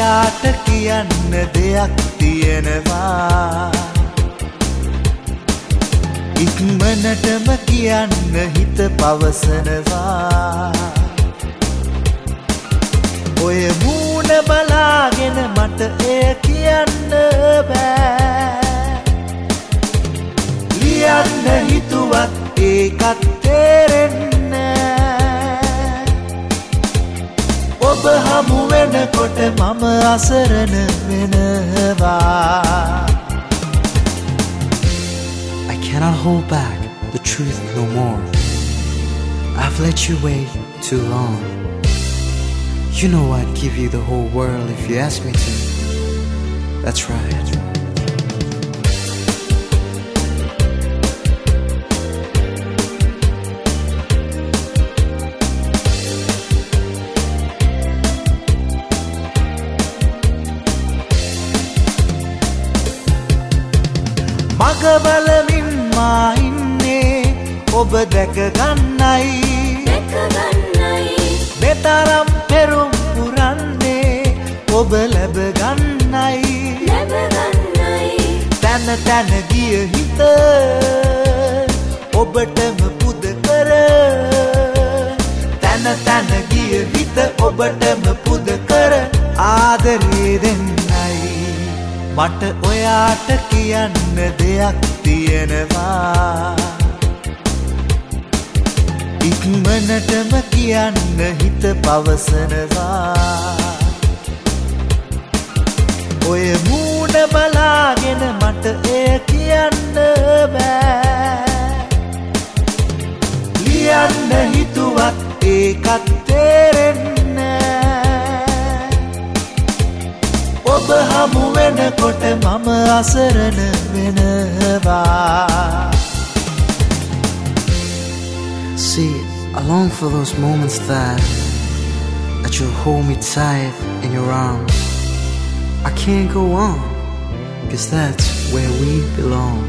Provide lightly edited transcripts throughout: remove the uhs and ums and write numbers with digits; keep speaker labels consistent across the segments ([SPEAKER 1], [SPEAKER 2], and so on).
[SPEAKER 1] ඔයාට කියන්න දෙයක් තියෙනවා ඉක්මනටම කියන්න හිත පවසනවා ඔය මූණ බලාගෙන මට එය කියන්න බෑ ලියන්න හිතුවත් ඒකත් තේරෙන්නේ ඔබ හමු වෙනකොට මම අසරණ වෙනවා
[SPEAKER 2] I cannot hold back the truth no more. I've let you wait too long. You know I'd give you the whole world if you asked me to. That's right.
[SPEAKER 1] මග බලමින් මා ඉන්නේ ඔබ දැක ගන්නයි මෙතරම් පෙරුම් පුරන්නේ ඔබ ලැබ ගන්නයි තැන තැන ගිය හිත ඔබටම පුද කර තැන තැන ගිය හිත ඔබටම පුද කර ආදරේ දෙන්නයි මට ඔයාට කියන්න දෙයක් තියෙනවා ඉක්මනටම කියන්න හිත පවසනවා ඔය මූණ බලාගෙන මට එය කියන්න බෑ ලියන්න හිතුවත් ඒකත් තේරෙන්නේ ඔබ හමු වෙනකොට මම අසරණ වෙනවා
[SPEAKER 2] See, I long for those moments that you'll hold me tight in your arms. I can't go on, 'cause that's where we belong.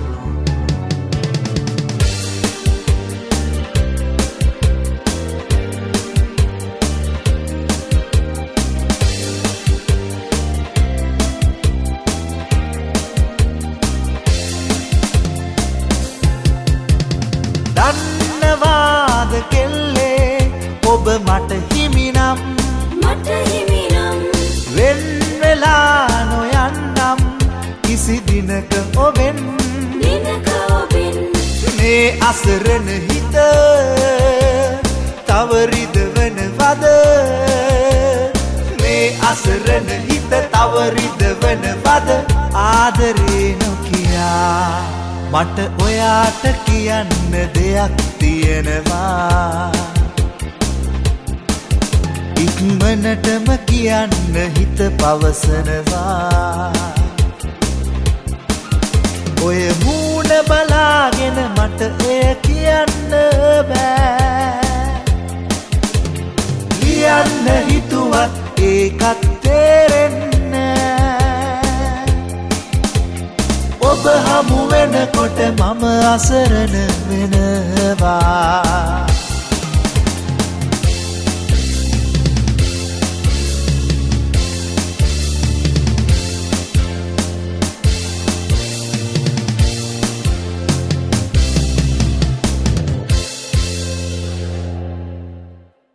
[SPEAKER 1] දන්නවාද කෙල්ලේ ඔබ මට හිමිනම් වෙන් වෙලා නොයන්නම් කිසි දිනක ඔබෙන් මේ අසරණ හිත තව රිදවනවද මේ අසරණ හිත තව රිදවනවද ආදරේ නොකියා මට ඔයාට කියන්න දෙයක් තියෙනවා ඉක්මනටම කියන්න හිත පවසනවා ඔය මූණ බලාගෙන මට එය කියන්න බෑ ලියන්න හිතුවත් ඒකත් තේරෙන්නේ ඔබ හමු වෙනකොට මම අසරණ වෙනවා